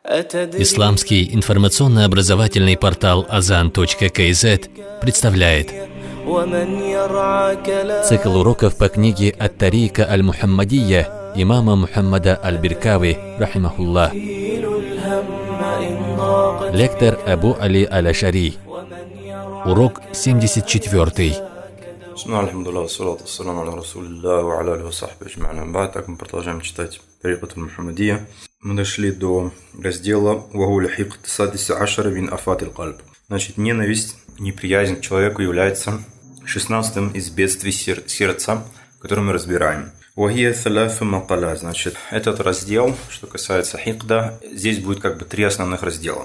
Исламский информационно-образовательный портал Azan.kz представляет цикл уроков по книге «Ат-Тарика аль-Мухаммадия» имама Мухаммада аль-Биркави, рахимахуллах. Лектор Абу Али аль-Ашари. Урок 74. Так мы продолжаем читать Тарикат аль-Мухаммадия. Мы дошли до раздела Значит, ненависть, неприязнь к человеку является 16-м из бедствий сердца, который мы разбираем. Значит, этот раздел, что касается хикда, здесь будет как бы 3 основных раздела.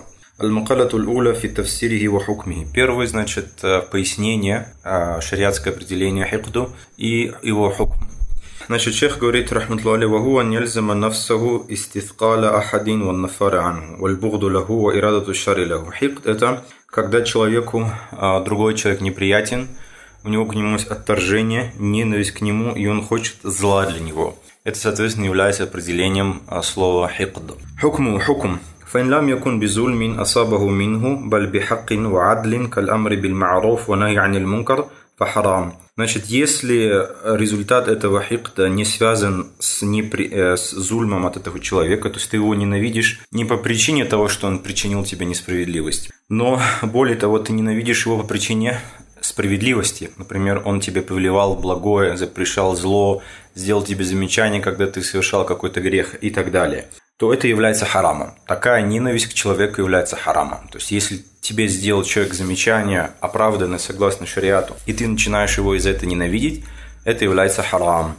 Первый, значит, пояснение, шариатское определение хикду и его хукм. Значит, шейх говорит, рахматуллахи, وهو أن يلزم نفسه استثقال أحد والنفر عنه والبغض له وإرادة الشر له. Хикд – это когда человеку другой человек неприятен, у него к нему есть отторжение, ненависть к нему, и он хочет зла для него. Это, соответственно, является определением слова хикд. Хукм. فإن لم يكن بظلم أصابه منه بل بحق وعدل كالأمر بالمعروف ونهي عن المنكر فحرام. Значит, если результат этого хикда не связан с зульмом от этого человека, то есть ты его ненавидишь не по причине того, что он причинил тебе несправедливость, но более того, ты ненавидишь его по причине справедливости. Например, он тебе повелевал благое, запрещал зло, сделал тебе замечание, когда ты совершал какой-то грех и так далее, то это является харамом. Такая ненависть к человеку является харамом. То есть, если тебе сделал человек замечание, оправданное согласно шариату, и ты начинаешь его из-за этого ненавидеть, это является харамом.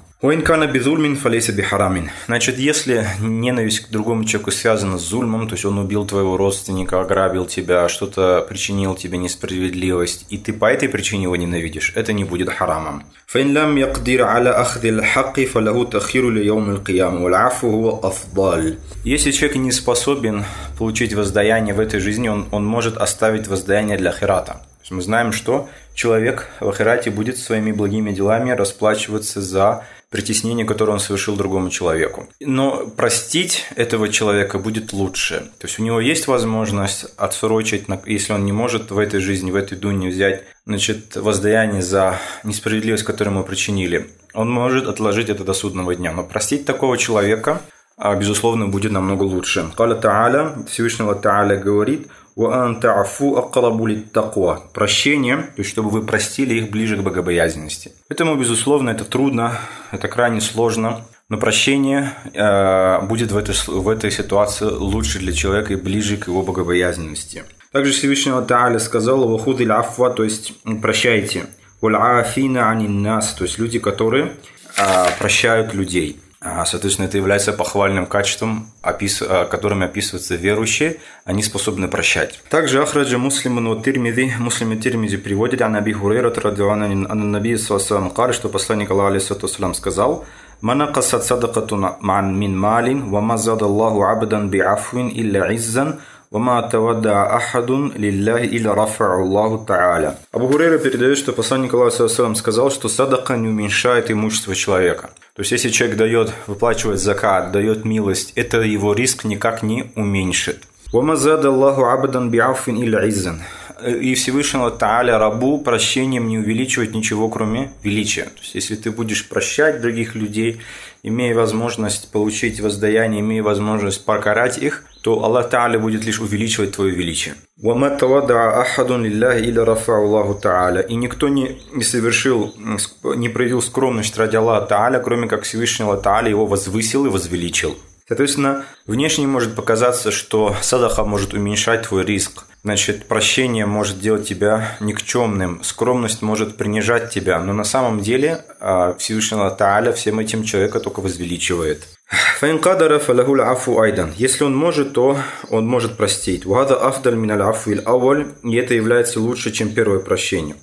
Значит, если ненависть к другому человеку связана с зульмом, то есть он убил твоего родственника, ограбил тебя, что-то причинил тебе несправедливость, и ты по этой причине его ненавидишь, это не будет харамом. Если человек не способен получить воздаяние в этой жизни, он может оставить воздаяние для ахирата. Мы знаем, что человек в ахирате будет своими благими делами расплачиваться за притеснение, которое он совершил другому человеку. Но простить этого человека будет лучше. То есть у него есть возможность отсрочить, если он не может в этой жизни, в этой дуне взять, значит, воздаяние за несправедливость, которую ему причинили. Он может отложить это до судного дня. Но простить такого человека, безусловно, будет намного лучше. Всевышнего Тааля говорит: прощение, то есть чтобы вы простили их ближе к богобоязненности. Поэтому, безусловно, это трудно, это крайне сложно, но прощение будет в этой ситуации лучше для человека и ближе к его богобоязненности. Также Всевышнего Тааля сказал: то есть прощайте, то есть люди, которые прощают людей. Соответственно, это является похвальным качеством, которым описываются верующие, они способны прощать. Также ахраджа Муслим и Тирмизи приводит ан Аби Хурейрата радхиаллаху анху наби саллаллаху алейхи что посланник Аллаха алейхиссалату сказал: «Ман касат садакатун мин малин, ва ма задаллаху абдан би'афвин илля иззан, ва ма тавадда ахадун лилляхи илля рафа'у Аллаху та'аля». Абу Хурейра передает, что посланник Аллаха сказал, что садака не уменьшает имущество человека. То есть, если человек выплачивает закат, дает милость, это его риск никак не уменьшит. И Всевышнего Тааля рабу прощением не увеличивает ничего, кроме величия. То есть, если ты будешь прощать других людей, имея возможность получить воздаяние, имея возможность покарать их, то Аллах Тааля будет лишь увеличивать твое величие. И никто не проявил скромность ради Аллаха Тааля, кроме как Всевышнего Тааля его возвысил и возвеличил. Соответственно, внешне может показаться, что садаха может уменьшать твой риск. Значит, прощение может делать тебя никчемным, скромность может принижать тебя, но на самом деле Всевышнего Тааля всем этим человека только возвеличивает. Если он может, то он может простить. И это является лучше, чем первое прощение.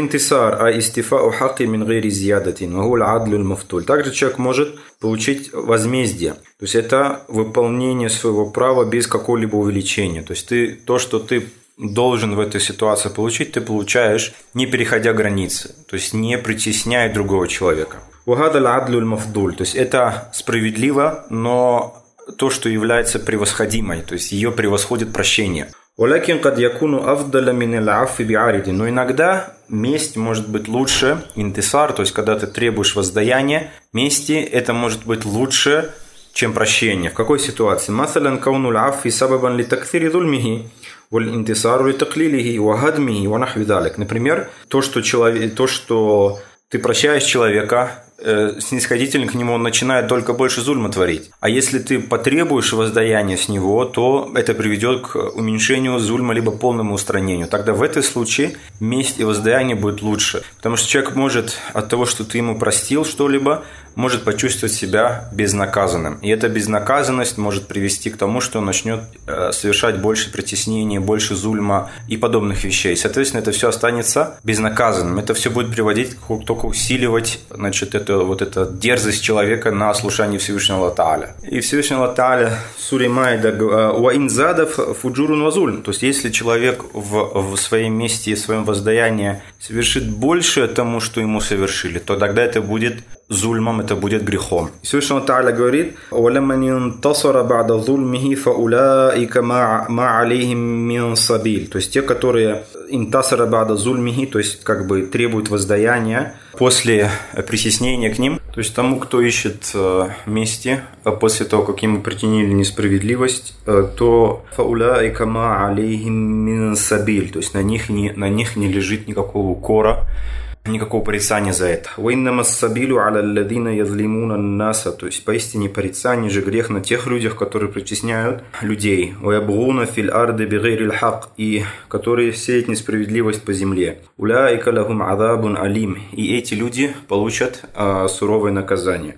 Также человек может получить возмездие. То есть это выполнение своего права без какого-либо увеличения. То есть то, что ты должен в этой ситуации получить, ты получаешь, не переходя границы, то есть не притесняя другого человека. То есть это справедливо, но то, что является превосходимой, то есть ее превосходит прощение. Но иногда месть может быть лучше, интисар, то есть когда ты требуешь воздаяния, мести это может быть лучше, чем прощение. В какой ситуации? Например, то, что ты прощаешь человека, снисходительно к нему он начинает только больше зульма творить. А если ты потребуешь воздаяния с него, то это приведет к уменьшению зульма либо полному устранению. Тогда в этом случае месть и воздаяние будет лучше. Потому что человек может от того, что ты ему простил что-либо, может почувствовать себя безнаказанным. И эта безнаказанность может привести к тому, что он начнет совершать больше притеснений, больше зульма и подобных вещей. Соответственно, это все останется безнаказанным. Это все будет приводить только усиливать, эта дерзость человека на ослушание Всевышнего Аллаха Тааля. И Всевышний Аллах Тааля в суре Майда «Уаин задав фуджурун вазуль». То есть, если человек в своем месте и в своем воздаянии совершит больше тому, что ему совершили, то тогда это будет зульмом, это будет грехом. Всевышний Аллах Тааля говорит: «Валямман интасара ба'да зульмихи фаулаика ма алейхим мин сабиль». То есть те, которые интасара ба'да зульмихи, то есть как бы требуют воздаяния после притеснения к ним, то есть тому, кто ищет мести после того, как ему причинили несправедливость, то фаулаика ма алейхим мин сабиль, то есть на них не лежит никакого укора, никакого порицания за это. То есть поистине порицание же грех на тех людях, которые притесняют людей, и которые сеют несправедливость по земле. И эти люди получат суровое наказание.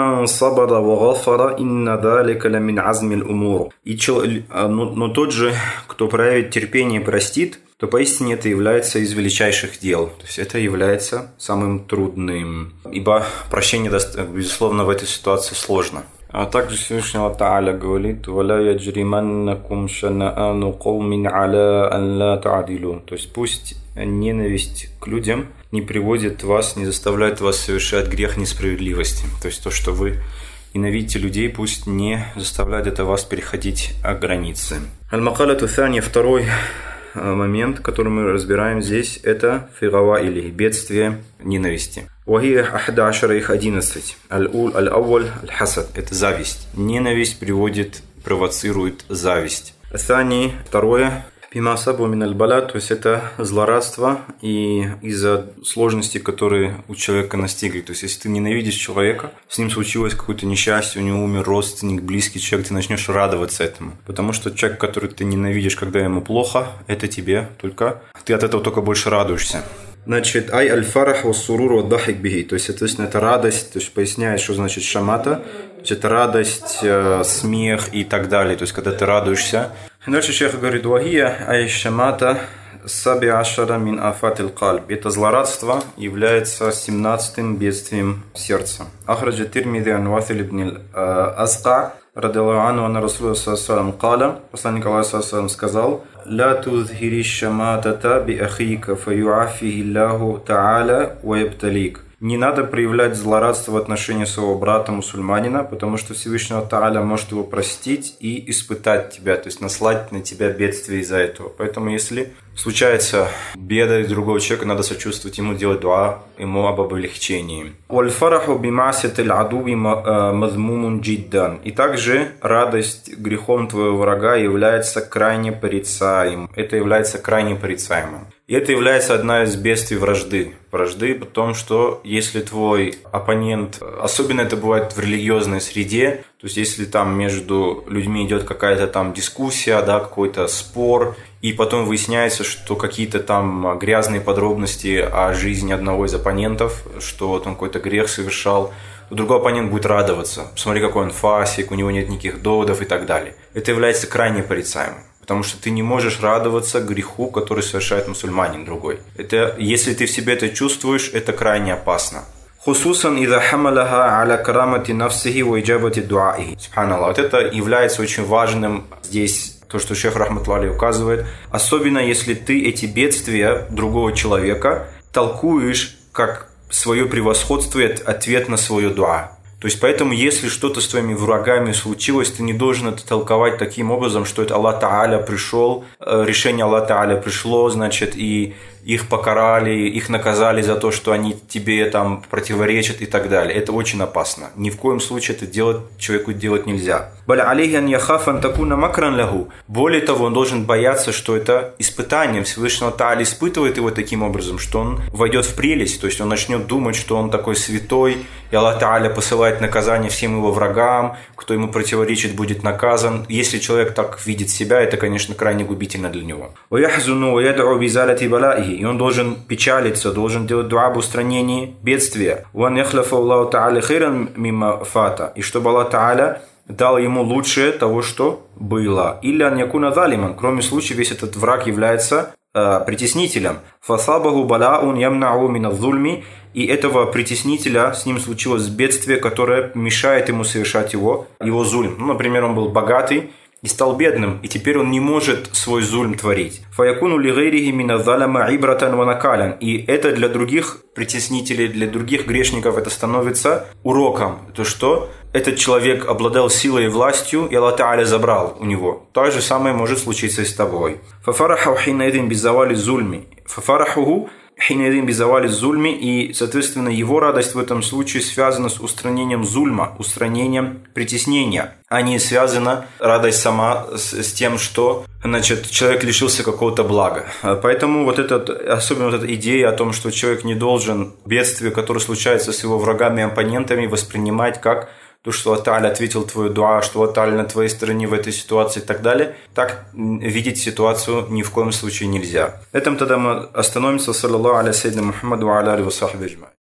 Но тот же, кто проявит терпение и простит, то поистине это является из величайших дел. То есть это является самым трудным. Ибо прощение, безусловно, в этой ситуации сложно. А также Всевышний Аллах Тааля говорит: «Валя яджриманнакум шанаану каумин аля ан ла та'дилу». То есть пусть ненависть к людям не приводит вас, не заставляет вас совершать грех несправедливости. То есть то, что вы ненавидите людей, пусть не заставляет это вас переходить границы. Аль-Макалату Тани, второй момент, который мы разбираем здесь, это фигава или бедствие ненависти. Вахия ахдашара их 11. Аль-Ауаль аль-Хасад. Это зависть. Ненависть провоцирует зависть. Тани, второе. Пимасабу миналь бала, то есть это злорадство и из-за сложностей, которые у человека настигли. То есть если ты ненавидишь человека, с ним случилось какое-то несчастье, у него умер родственник, близкий человек, ты начнешь радоваться этому. Потому что человек, который ты ненавидишь, когда ему плохо, это тебе только... Ты от этого только больше радуешься. Значит, ай аль-фарах ва сурур ва дахик бихи. То есть, соответственно, это радость, то есть поясняет, что значит шамата. То есть это радость, смех и так далее. То есть когда ты радуешься. Дальше шейх говорит: «Вахия ай шамата саби ашара мин афат аль-кальб». Это злорадство является 17-м бедствием сердца. Ахраджа Тирмизи ан Василь ибн Асқа радиллаху анху анна Расулуллах саллаллаху алейхи ва саллям каля. Посланник Аллаха саллаллаху алейхи ва саллям сказал: «Ла тузхири шаматата би ахика фаюафихи Аллаху та'аля ва ябталик». Не надо проявлять злорадство в отношении своего брата мусульманина, потому что Всевышний Тааля может его простить и испытать тебя, то есть наслать на тебя бедствие из-за этого. Поэтому если случается беда из другого человека, надо сочувствовать ему, делать дуа ему об облегчении. И также радость грехом твоего врага является крайне порицаемым. Это является крайне порицаемым. И это является одна из бедствий вражды. Вражды в том, что если твой оппонент, особенно это бывает в религиозной среде, то есть если там между людьми идет какая-то там дискуссия, да, какой-то спор, и потом выясняется, что какие-то там грязные подробности о жизни одного из оппонентов, что вот он какой-то грех совершал, то другой оппонент будет радоваться. Посмотри, какой он фасик, у него нет никаких доводов и так далее. Это является крайне порицаемым. Потому что ты не можешь радоваться греху, который совершает мусульманин другой. Это, если ты в себе это чувствуешь, это крайне опасно. Хусусан ида хамалаха аля карамати нафсихи ва иджабати дуаихи. Субханаллах. Вот это является очень важным здесь, то, что шейх рахматуллахи указывает. Особенно, если ты эти бедствия другого человека толкуешь как свое превосходство и ответ на свое дуа. То есть, поэтому, если что-то с твоими врагами случилось, ты не должен это толковать таким образом, что это Аллах Тааля пришел, решение Аллаха Тааля пришло, значит, и их покарали, их наказали за то, что они тебе там противоречат и так далее. Это очень опасно. Ни в коем случае это человеку делать нельзя. Более того, он должен бояться, что это испытание. Всевышний Тааля испытывает его таким образом, что он войдет в прелесть, то есть он начнет думать, что он такой святой, и Аллах Тааля посылает наказание всем его врагам, кто ему противоречит, будет наказан. Если человек так видит себя, это, конечно, крайне губительно для него. И он должен печалиться, должен делать дуа об устранении бедствия. И чтобы Аллах Тааля дал ему лучшее того, что было. Или он якуна залиман. Кроме случая, весь этот враг является притеснителем. Фасабаху балаун ямнау мина зульми. И этого притеснителя с ним случилось бедствие, которое мешает ему совершать его зульм. Ну, например, он был богатый и стал бедным, и теперь он не может свой зульм творить. Фаякуну лигайрихи мина залама ибратан ва накалян. И это для других притеснителей, для других грешников это становится уроком. То, что этот человек обладал силой и властью, и Аллах Тааля забрал у него. То же самое может случиться и с тобой. Фафараху хинайдин безавали зульми. Фафарахуху хинайдин безавали зульми. И, соответственно, его радость в этом случае связана с устранением зульма, устранением притеснения, а не связана радость сама с тем, что, значит, человек лишился какого-то блага. Поэтому особенно вот эта идея о том, что человек не должен бедствие, которое случается с его врагами и оппонентами, воспринимать как то, что Аллах Тааля ответил твою дуа, что Аллах Тааля на твоей стороне в этой ситуации и так далее. Так видеть ситуацию ни в коем случае нельзя. На этом тогда мы остановимся. Саллаллаху аля сайидина Мухаммаду ва аля алихи ва сахбихи аджмаин.